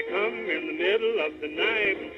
come in the middle of the night.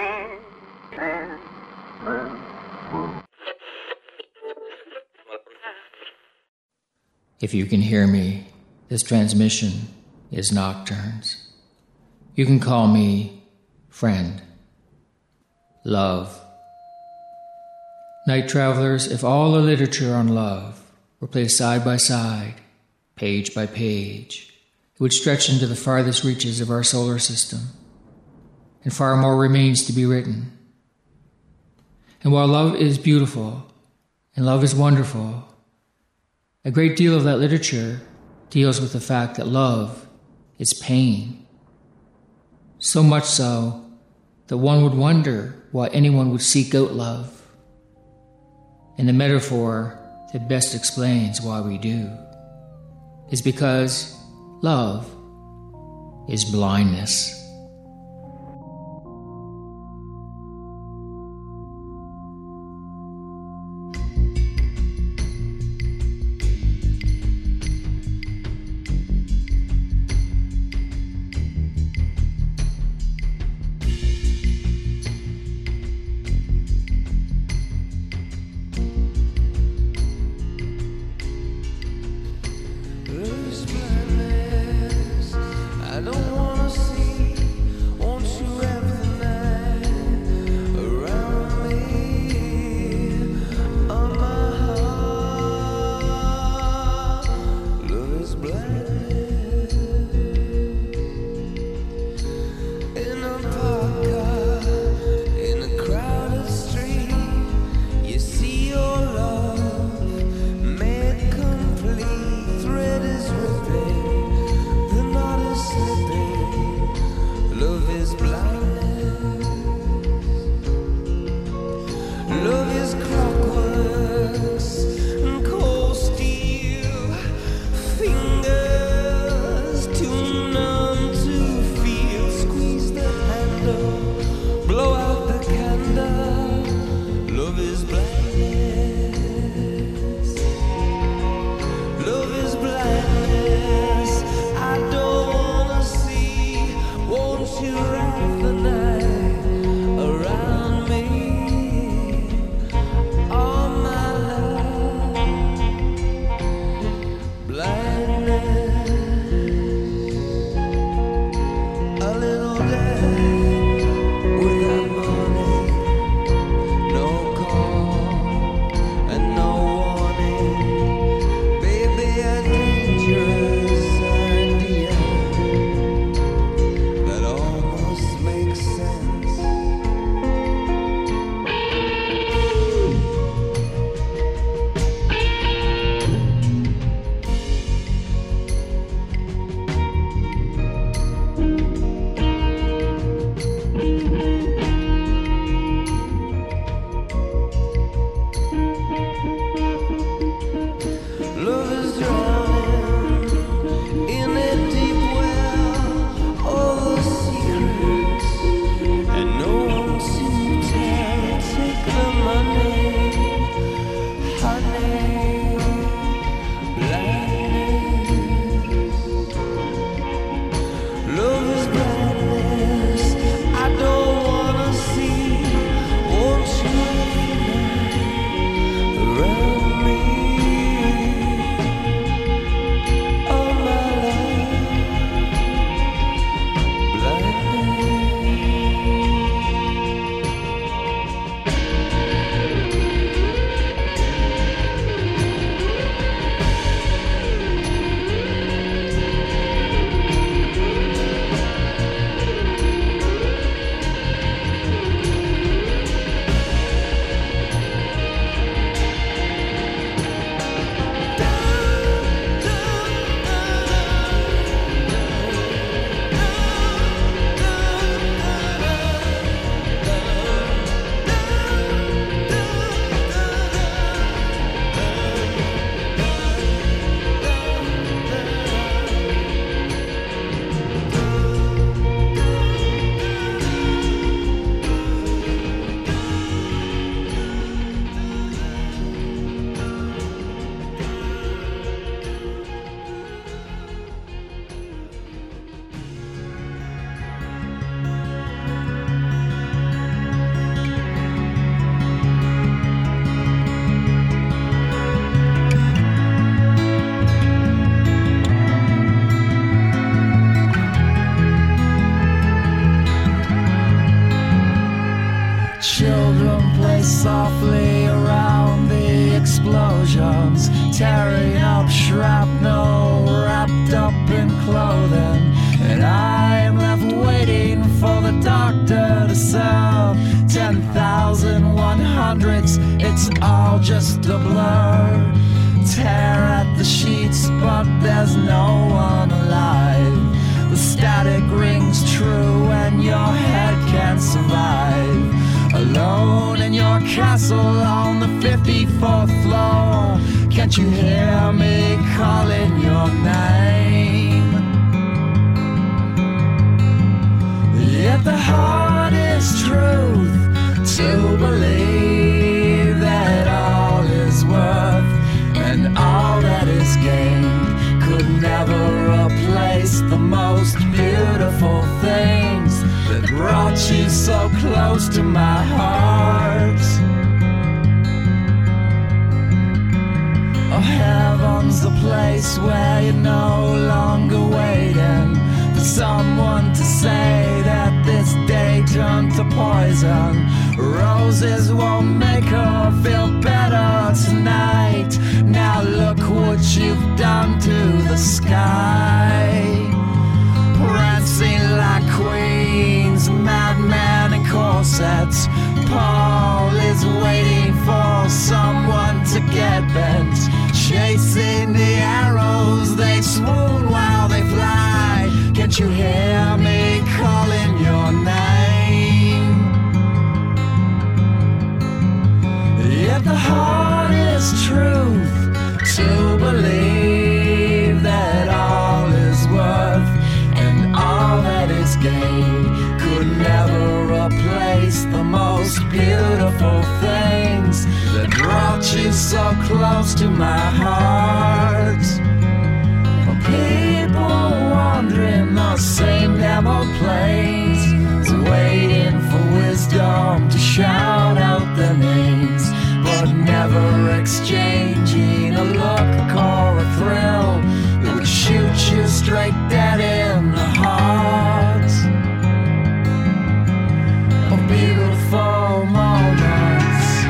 If you can hear me, this transmission is Nocturnes. You can call me friend, love. Night travelers, if all the literature on love were placed side by side, page by page, it would stretch into the farthest reaches of our solar system, and far more remains to be written. And while love is beautiful and love is wonderful, a great deal of that literature deals with the fact that love is pain. So much so that one would wonder why anyone would seek out love. And the metaphor that best explains why we do is because love is blindness. I don't wanna see softly around the explosions, tearing up shrapnel wrapped up in clothing. And I am left waiting for the doctor to serve 10,100s. It's all just a blur. Tear at the sheets, but there's no one alive. The static rings true and your head can't survive. Alone in your castle on the 54th floor, can't you hear me calling your name? Yet the hardest truth to believe that all is worth and all that is gained could never replace the most beautiful things that brought you so close to my heart. Oh, heaven's the place where you're no longer waiting for someone to say that this day turned to poison. Roses won't make her feel better tonight. Now look what you've done to the sky. Prancing like queens, madmen in corsets. Paul is waiting for someone to get bent. Chasing the arrows, they swoon while they fly. Can't you hear me calling your name? Yet the hardest truth to believe that all is worth and all that is gained could never replace the most beautiful things that brought you so close to my heart. People wandering the same damn old place, waiting for wisdom to shout out their names, but never exchanging a look or a thrill that would shoot you straight dead in the heart. Of beautiful moments.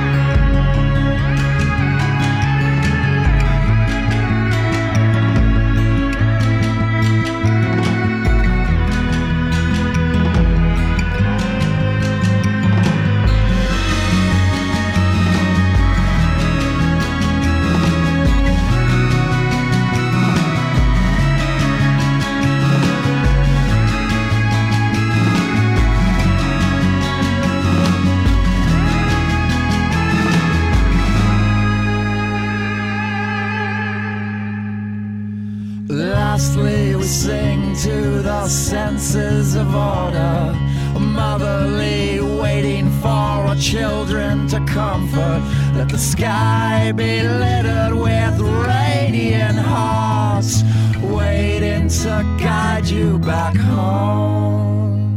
Lastly, we sing to the senses of order, motherly, waiting for our children to comfort. Let the sky be littered with radiant hearts, waiting to guide you back home.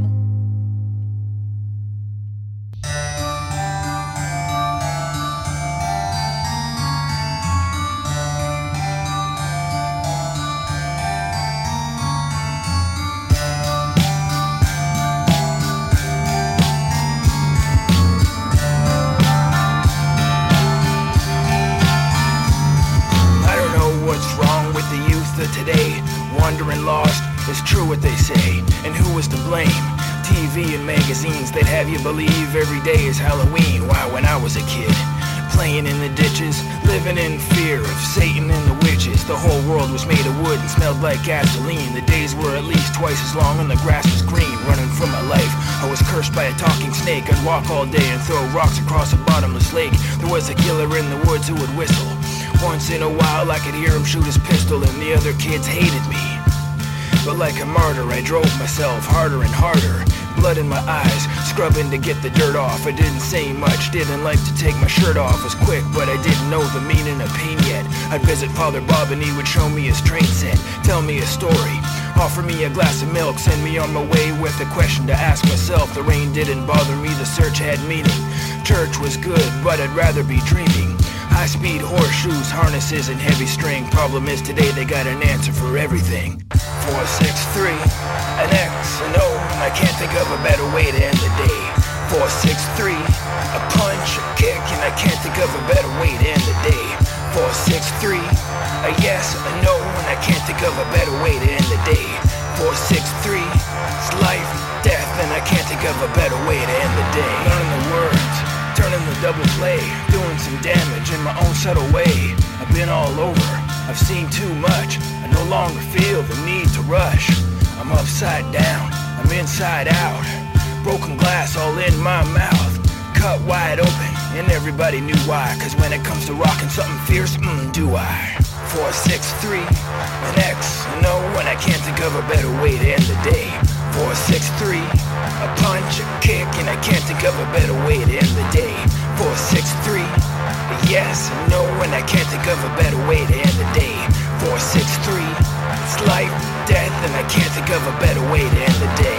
Today, wandering lost, is true what they say, and who was to blame? TV and magazines, they'd have you believe every day is Halloween. Why, when I was a kid, playing in the ditches, living in fear of Satan and the witches. The whole world was made of wood and smelled like gasoline. The days were at least twice as long and the grass was green. Running for my life, I was cursed by a talking snake. I'd walk all day and throw rocks across a bottomless lake. There was a killer in the woods who would whistle. Once in a while I could hear him shoot his pistol, and the other kids hated me. But like a martyr, I drove myself harder and harder. Blood in my eyes, scrubbing to get the dirt off. I didn't say much, didn't like to take my shirt off. Was quick, but I didn't know the meaning of pain yet. I'd visit Father Bob and he would show me his train set, tell me a story, offer me a glass of milk, send me on my way with a question to ask myself. The rain didn't bother me, the search had meaning. Church was good, but I'd rather be dreaming. High-speed horseshoes, harnesses, and heavy string. Problem is today they got an answer for everything. 4, 6, 3, an X, an O. I can't think of a better way to end the day. 463, a punch, a kick, and I can't think of a better way to end the day. 463, a yes, a no, and I can't think of a better way to end the day. 463, it's life, death, and I can't think of a better way to end the day. Learning the words, turning the double play, doing some damage in my own subtle way. I've been all over, I've seen too much, I no longer feel the need to rush. I'm upside down, I'm inside out, broken glass all in my mouth, cut wide open, and everybody knew why. Cause when it comes to rocking something fierce, do I? 463, an X, a no, and I can't think of a better way to end the day. 463, a punch, a kick, and I can't think of a better way to end the day. 463, a yes, a no, and I can't think of a better way to end the day. 463, it's life, death, and I can't think of a better way to end the day.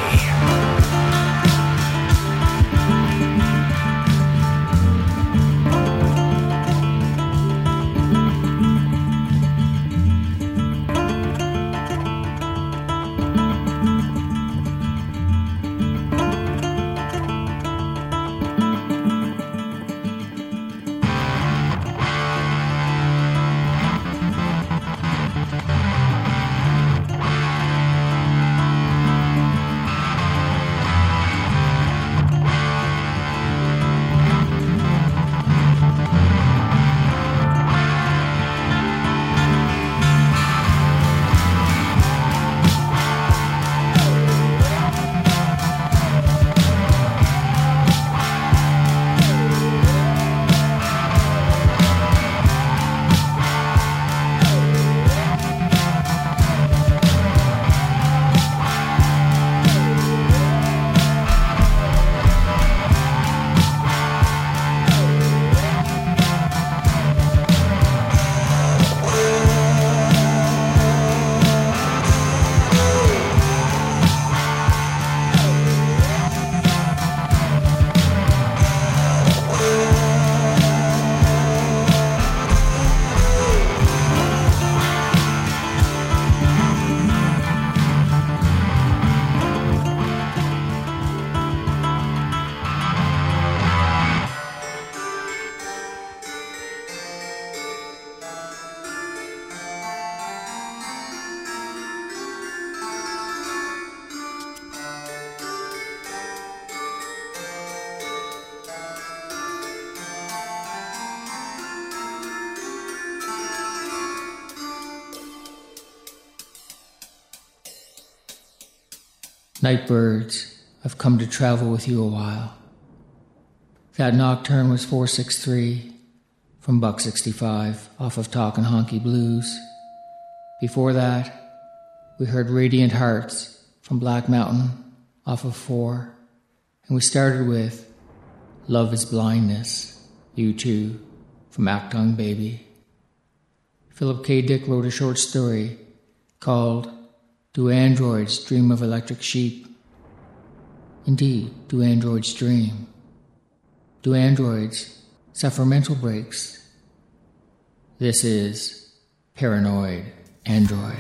Nightbirds, I've come to travel with you a while. That nocturne was 463 from Buck 65 off of Talkin' Honky Blues. Before that, we heard Radiant Hearts from Black Mountain off of 4. And we started with Love is Blindness, U2 from Achtung Baby. Philip K. Dick wrote a short story called Do Androids Dream of Electric Sheep? Indeed, do androids dream? Do androids suffer mental breaks? This is Paranoid Android.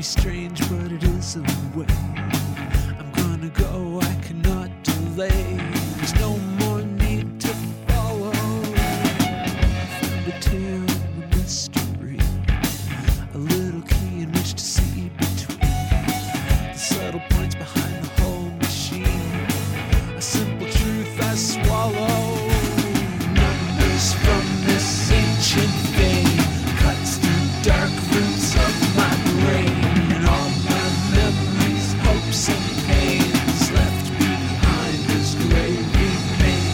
strange, but it is a way. I'm gonna go, I cannot delay. There's no more need to follow. Found a tale of a mystery, a little key in which to see between the subtle points behind the whole machine. A simple truth I swallow. Numbers from this ancient vein cuts through dark roots of my brain. All my memories, hopes and pains left behind as gray remains.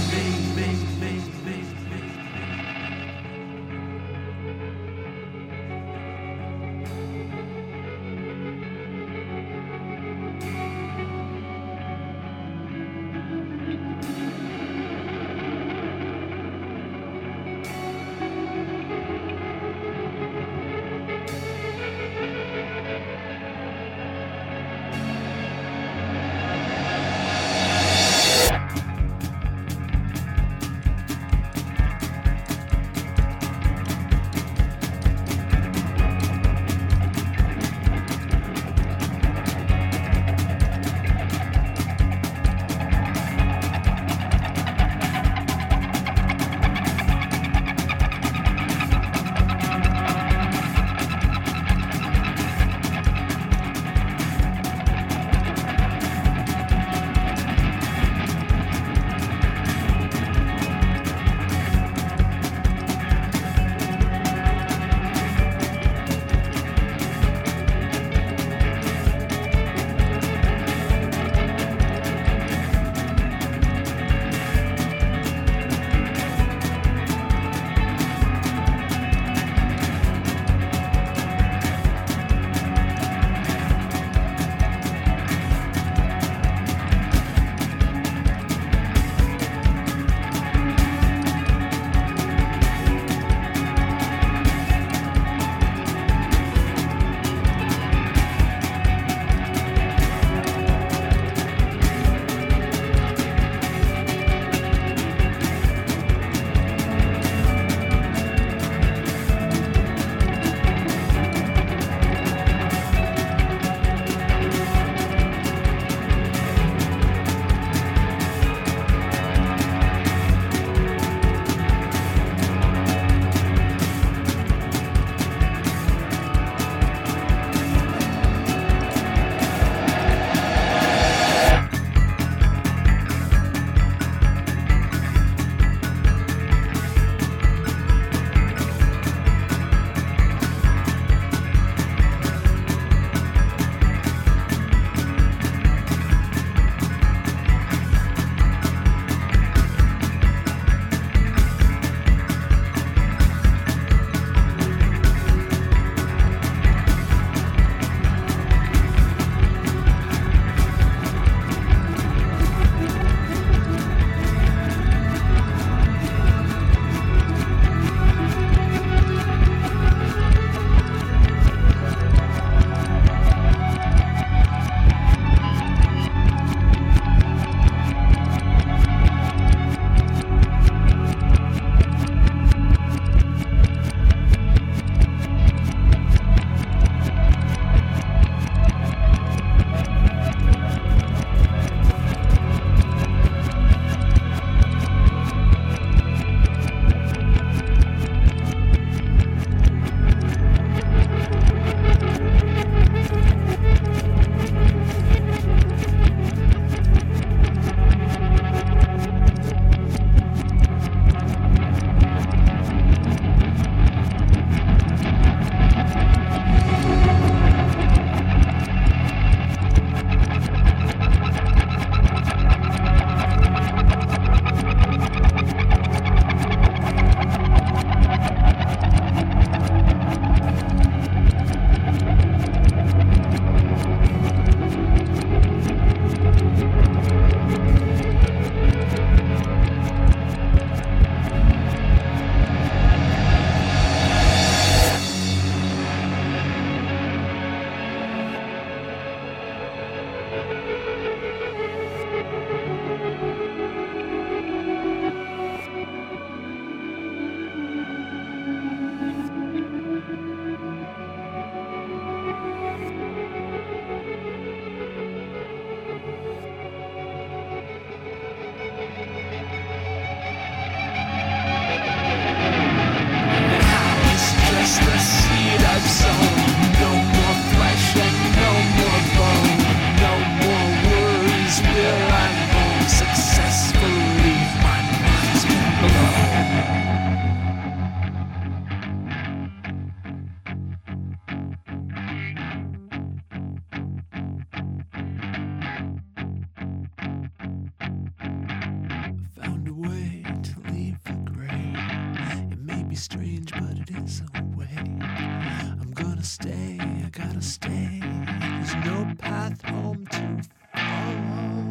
be strange, but it is a way. I'm gonna stay, I gotta stay. There's no path home to follow.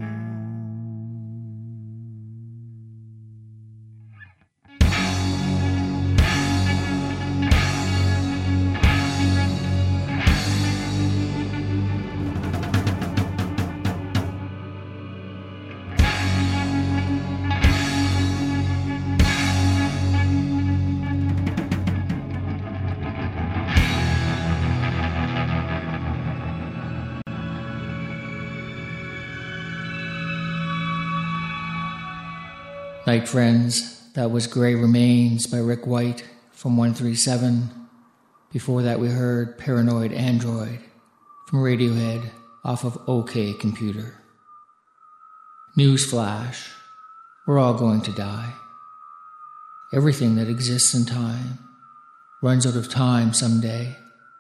Night Friends, that was Grey Remains by Rick White from 137. Before that we heard Paranoid Android from Radiohead off of OK Computer. Newsflash, we're all going to die. Everything that exists in time runs out of time someday.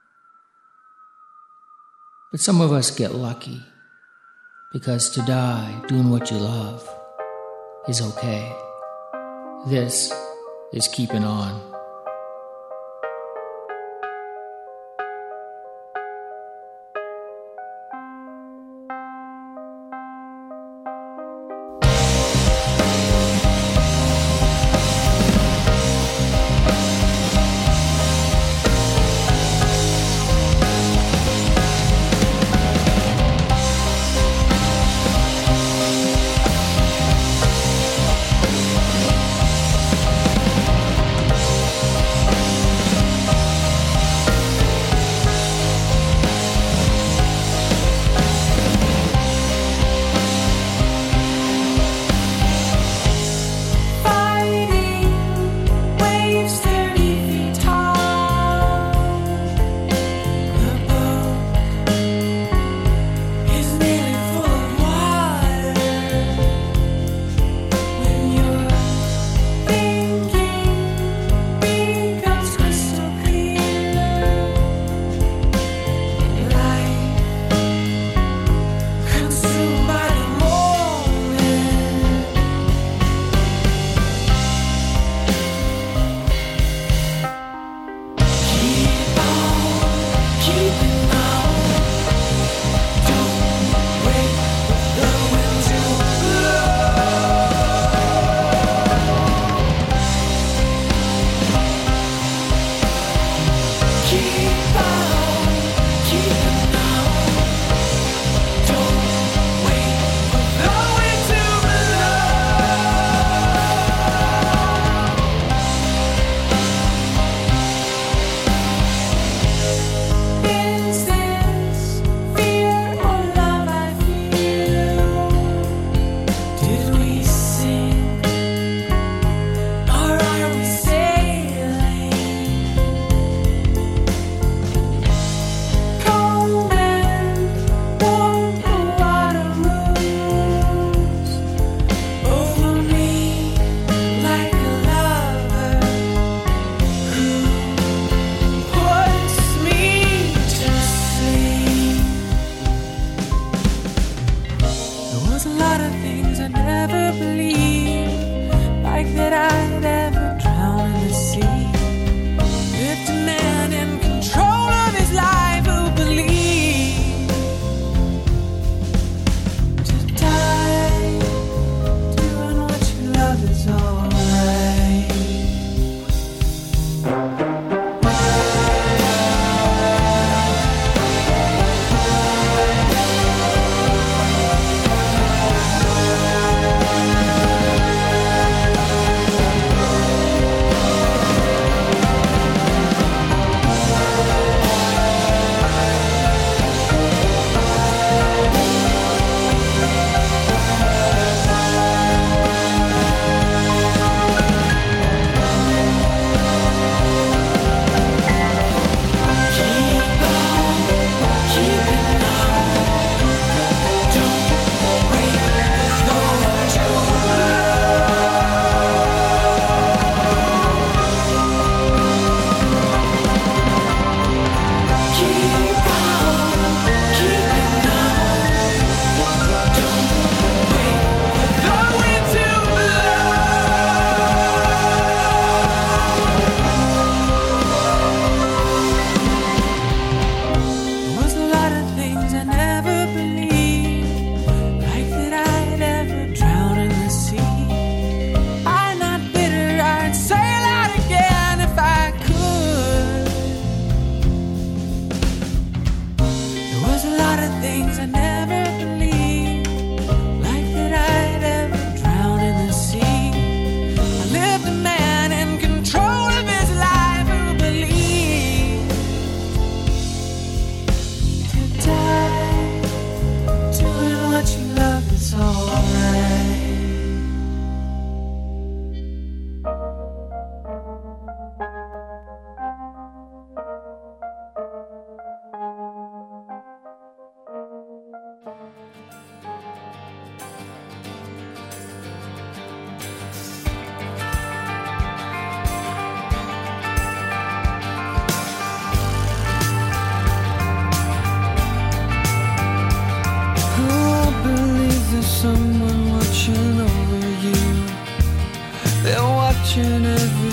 But some of us get lucky, because to die doing what you love is okay. This is Keeping On.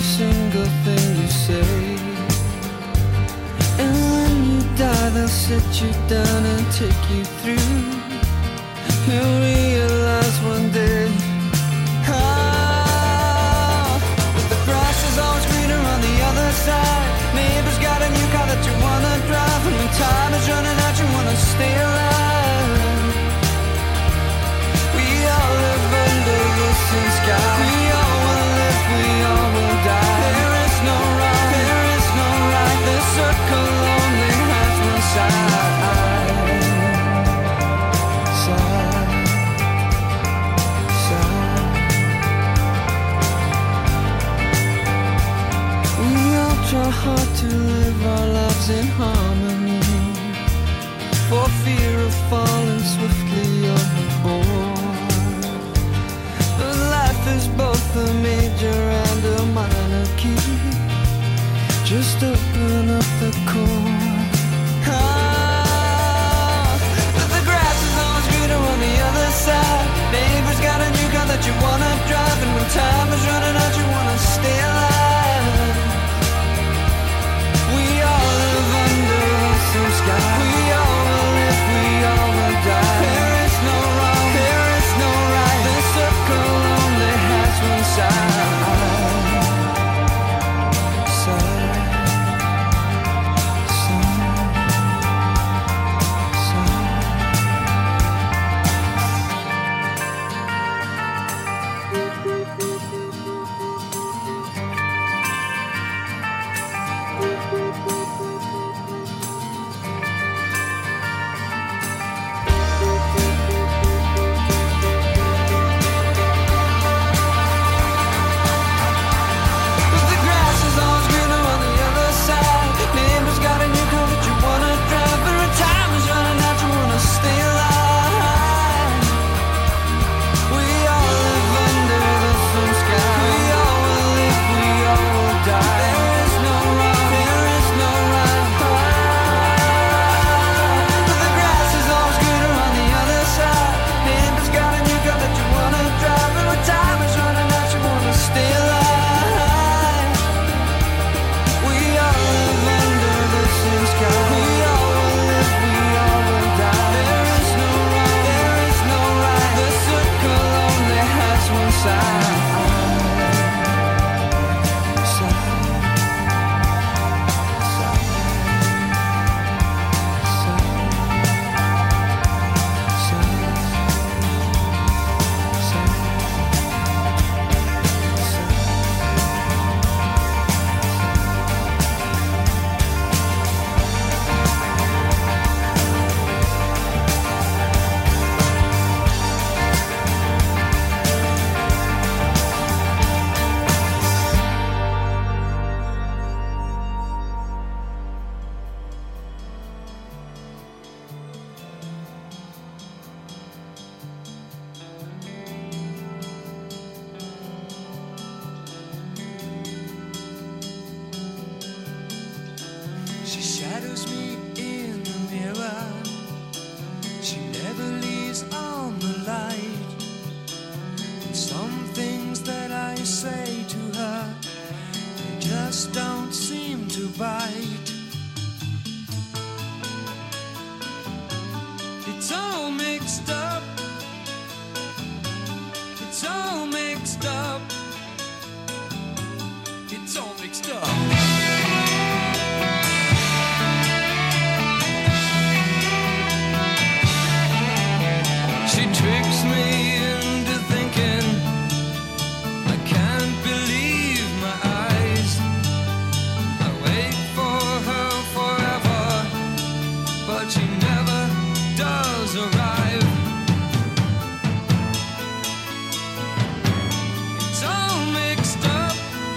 single thing you say. And when you die, they'll sit you down and take you through. You'll realize one day, but the grass is always greener on the other side. Neighbor's got a new car that you wanna drive, and when time is running out, you wanna stay alive. We all live under the same sky. We all wanna live, we all will die. There is no wrong, there is no right. The circle only has one side. Try hard to live our lives in harmony, for fear of falling swiftly overboard. But life is both a major and a minor key. Just open up the chord. But the grass is always greener on the other side. Neighbor's got a new car that you wanna drive, and when time is running out, you wanna stay alive. We all live under the same sky. We all will live, we all will die. There is no wrong, there is no right. The circle only has one side. Side, side, She shadows me in the mirror. She never leaves on the light. And some things that I say to her, they just don't seem to bite. It's all mixed up. It's all mixed up. It's all mixed up. She tricks me into thinking I can't believe my eyes. I wait for her forever, but she never does arrive. It's all mixed up.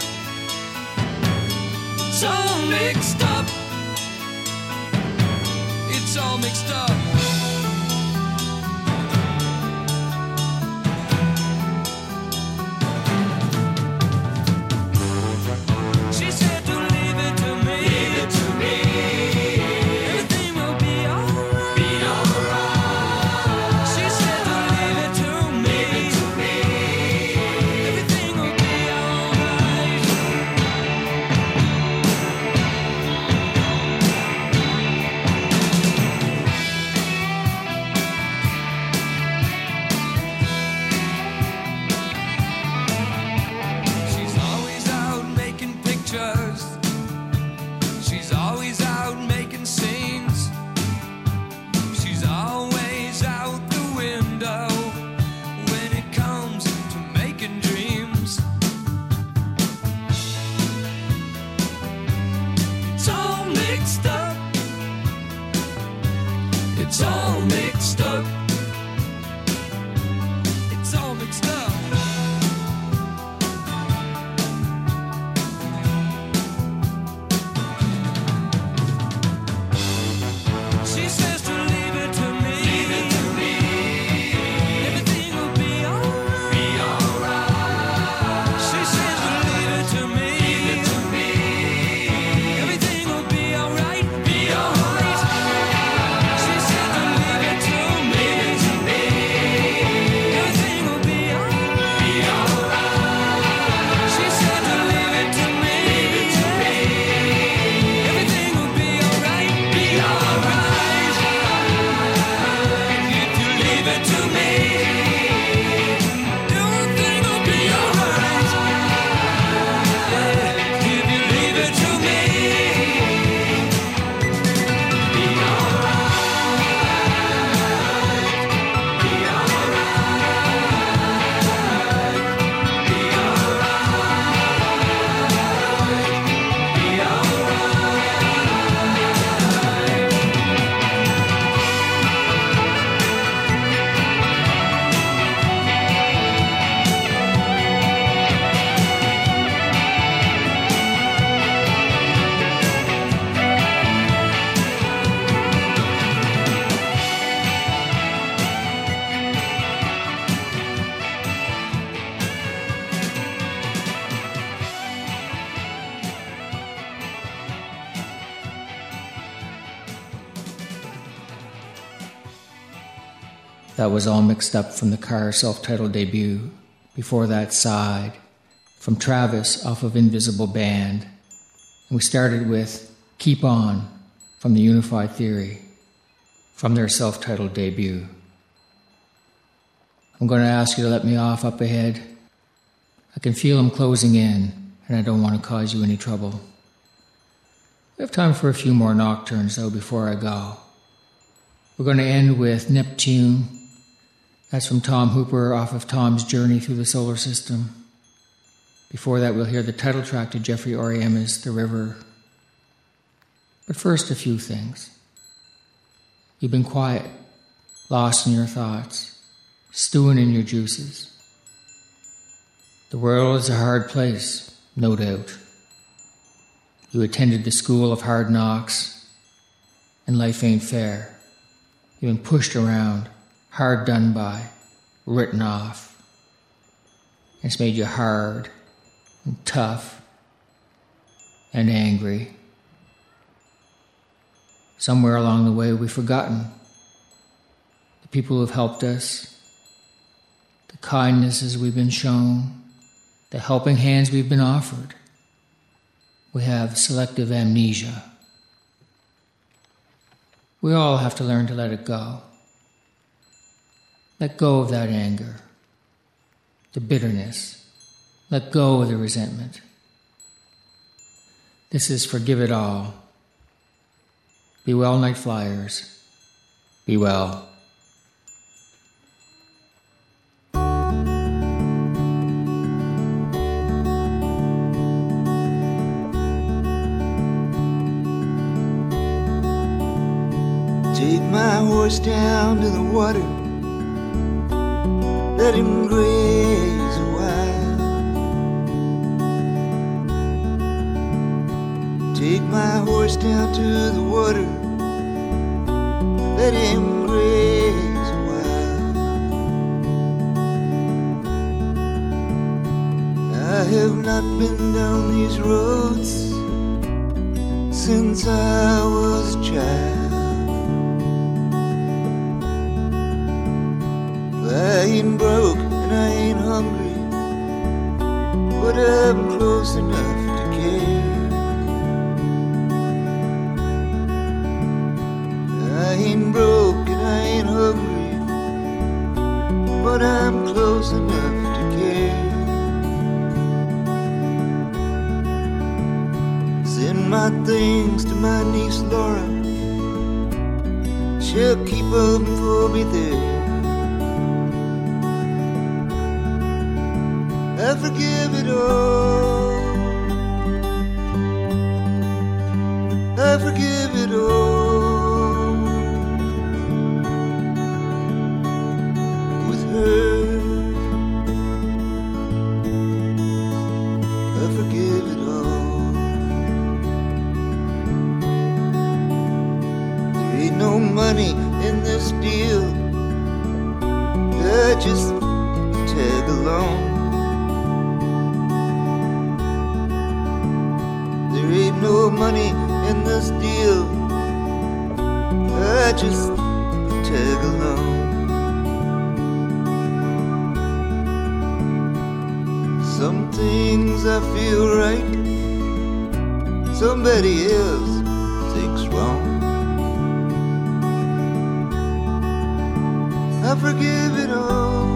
It's all mixed up. It's all mixed up. pictures. She's always out making scenes. She's always out the window when it comes to making dreams. It's all mixed up. It's all mixed up. It's all mixed up. She says to leave it to me. Leave it to me. Everything will be alright. Be alright. She says to leave it to me. Leave it to me. Everything will be alright. Be alright. She said to leave it to me. Leave it to me. Everything will be alright. Be alright. She said to leave it to me. Leave it to me. Everything will be alright. Be alright. If you leave it to me, everything will be alright. If you leave it to me, be alright. Be That was All Mixed Up from the Car self-titled debut. Before that, Side from Travis off of Invisible Band. And we started with Keep On from the Unified Theory from their self-titled debut. I'm going to ask you to let me off up ahead. I can feel them closing in, and I don't want to cause you any trouble. We have time for a few more nocturnes, though, before I go. We're going to end with Neptune. That's from Tom Hooper off of Tom's Journey Through the Solar System. Before that, we'll hear the title track to Jeffrey Oriema's The River. But first, a few things. You've been quiet, lost in your thoughts, stewing in your juices. The world is a hard place, no doubt. You attended the school of hard knocks, and life ain't fair. You've been pushed around, hard done by, written off. It's made you hard and tough and angry. Somewhere along the way we've forgotten the people who have helped us, the kindnesses we've been shown, the helping hands we've been offered. We have selective amnesia. We all have to learn to let it go. Let go of that anger, the bitterness. Let go of the resentment. This is Forgive It All. Be well, Night Flyers. Be well. Take my horse down to the water, let him graze a while. Take my horse down to the water, let him graze a while. I have not been down these roads since I was a child. I ain't broke and I ain't hungry, but I'm close enough to care. I ain't broke and I ain't hungry, but I'm close enough to care. my things to my niece Laura. She'll keep them for me there. I forgive it all. I forgive it all. With her, I forgive it all. There ain't no money in this deal. I just tag along. There ain't no money in this deal. I just tag along. Some things I feel right, somebody else thinks wrong. I forgive it all.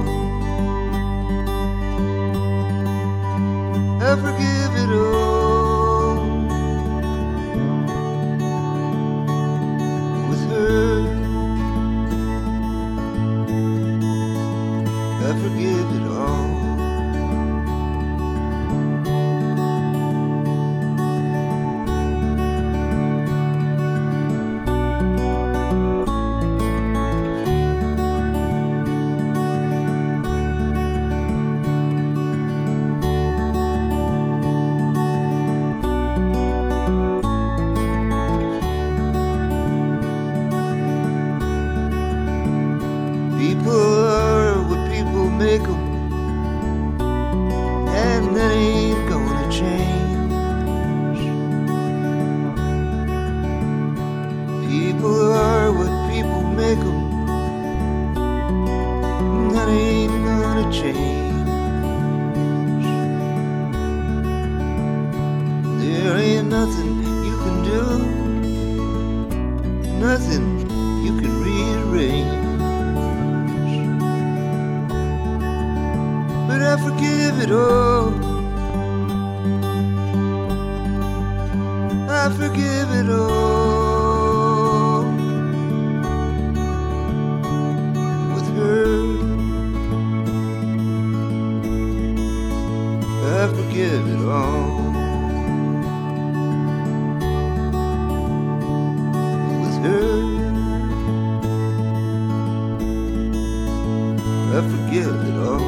I forgive it all. With her, I forgive it all. People are what people make them, and that ain't gonna change. People are what people make them, and that ain't gonna change. There ain't nothing you can do, nothing you can rearrange. But I forgive it all. I forgive it all. With her, I forgive it all. With her, I forgive it all.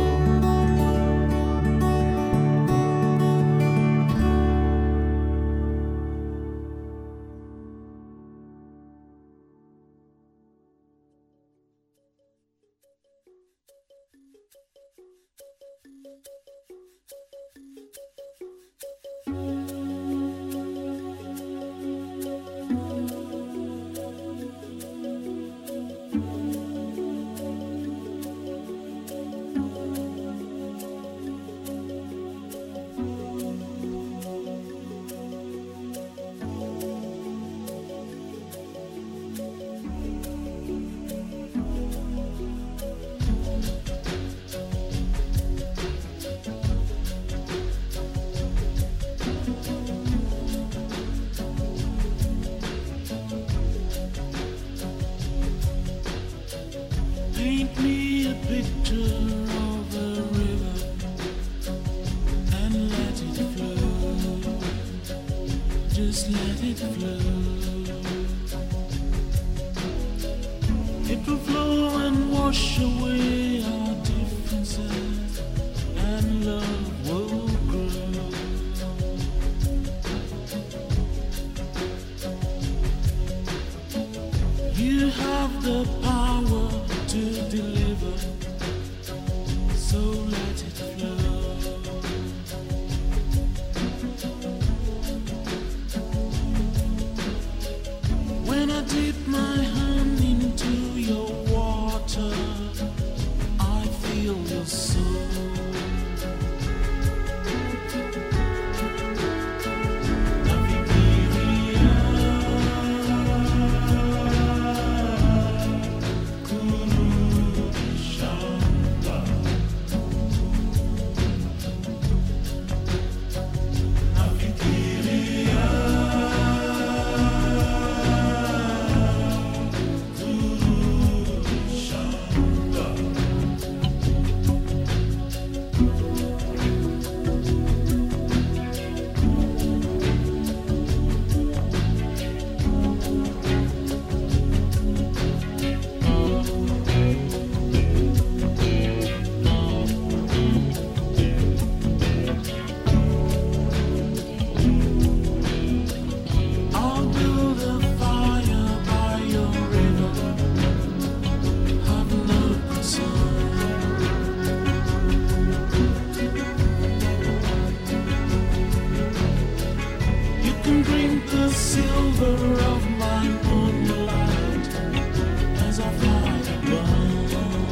Paint me a picture of a river and let it flow. Just let it flow. It will flow and wash away our differences, and love will grow. You have the power to deliver, so let it flow. When I dip my hand into your water, I feel your soul. paint the silver of my moonlight as I fly above.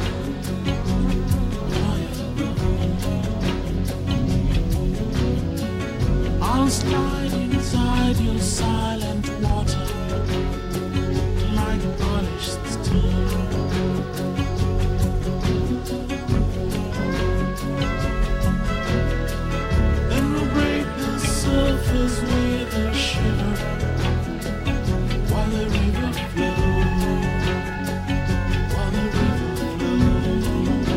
I'll slide inside your silent water like polished steel. Then we'll break the surface with a shiver while the river flows. While the river flows.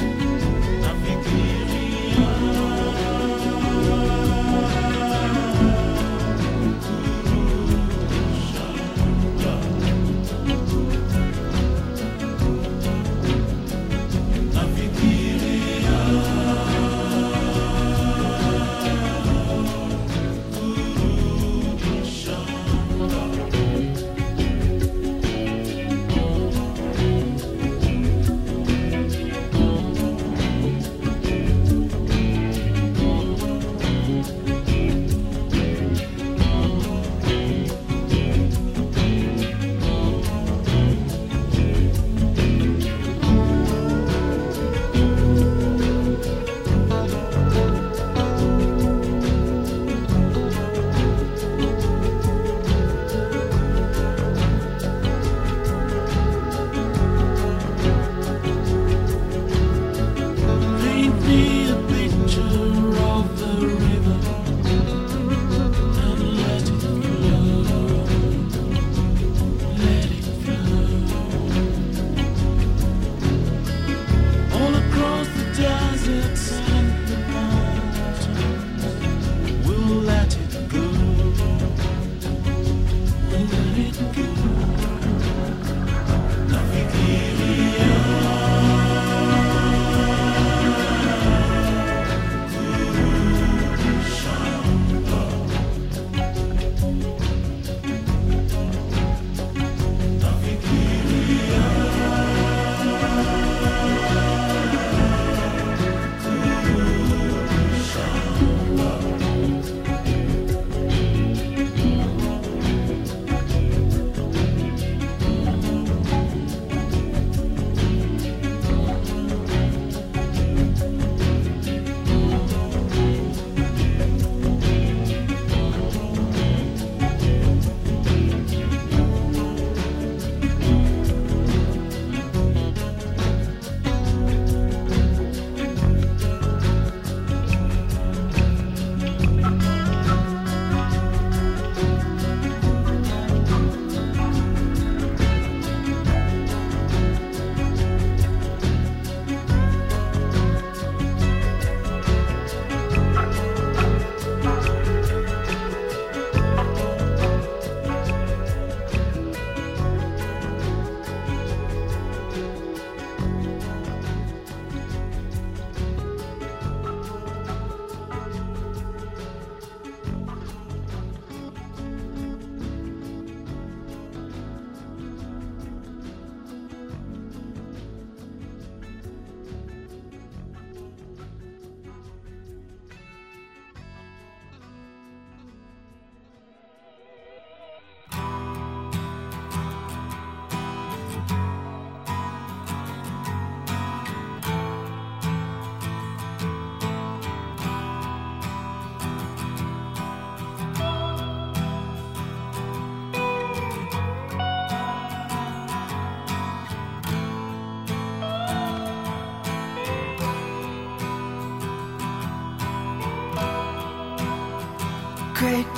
Great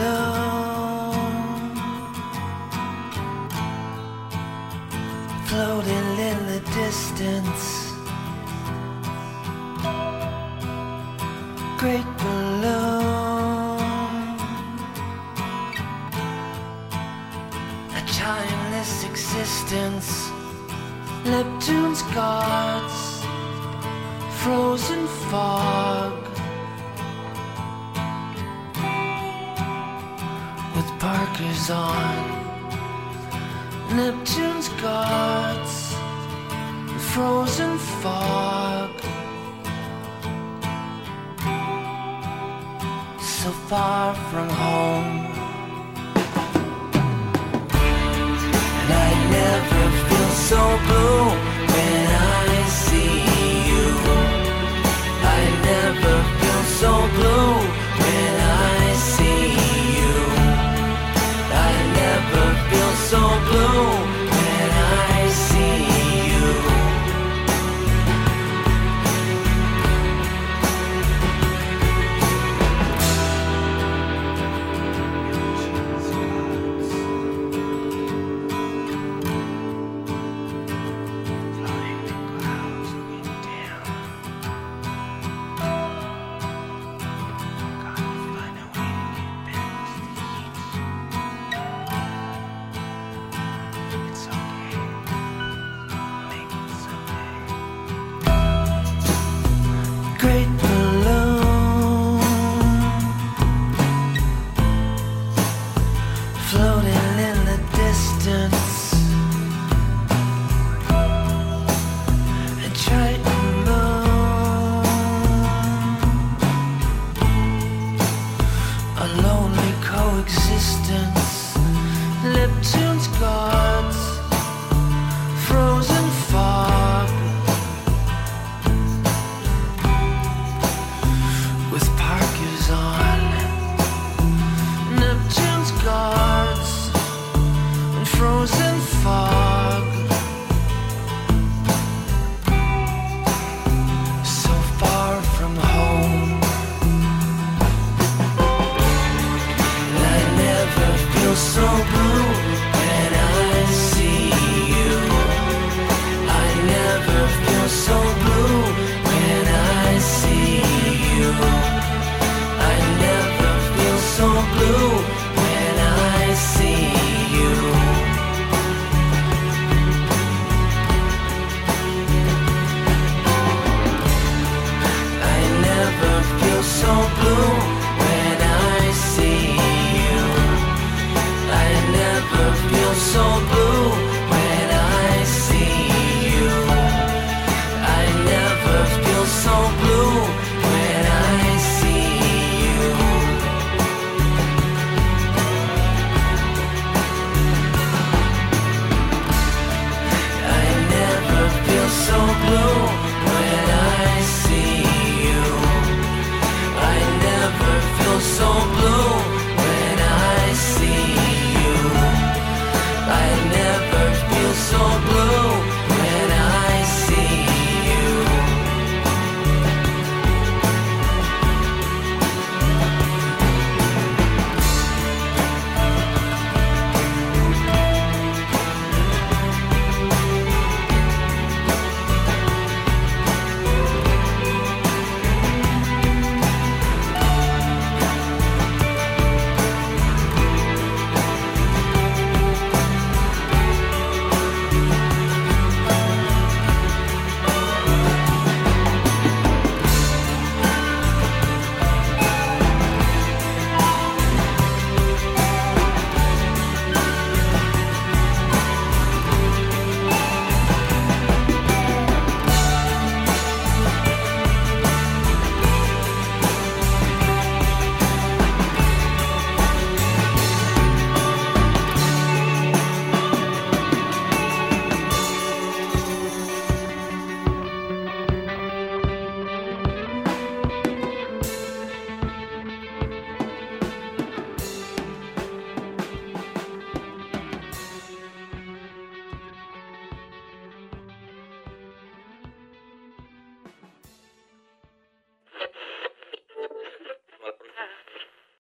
balloon floating in the distance. Great balloon, a timeless existence. Neptune's gods, frozen fog. Parkers on Neptune's gods, frozen fog. So far from home, blue.